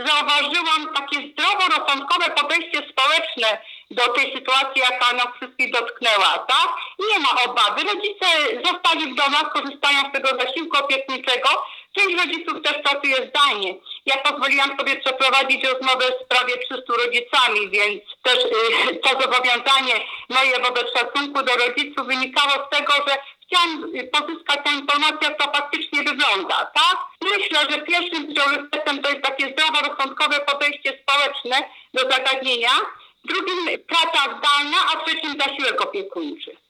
zauważyłam takie zdroworozsądkowe podejście społeczne do tej sytuacji, jaka nas wszystkich dotknęła, tak? Nie ma obawy. Rodzice zostali w domach, korzystają z tego zasiłku opiekuńczego. Część rodziców też pracuje zdalnie. Ja pozwoliłam sobie przeprowadzić rozmowę z prawie 300 rodzicami, więc też to zobowiązanie moje wobec szacunku do rodziców wynikało z tego, że chciałam pozyskać tę informację, jak to faktycznie wygląda, tak? Myślę, że pierwszym priorytetem to jest takie zdroworozsądkowe podejście społeczne do zagadnienia, drugim praca zdalna, a trzecim zasiłek opiekuńczy.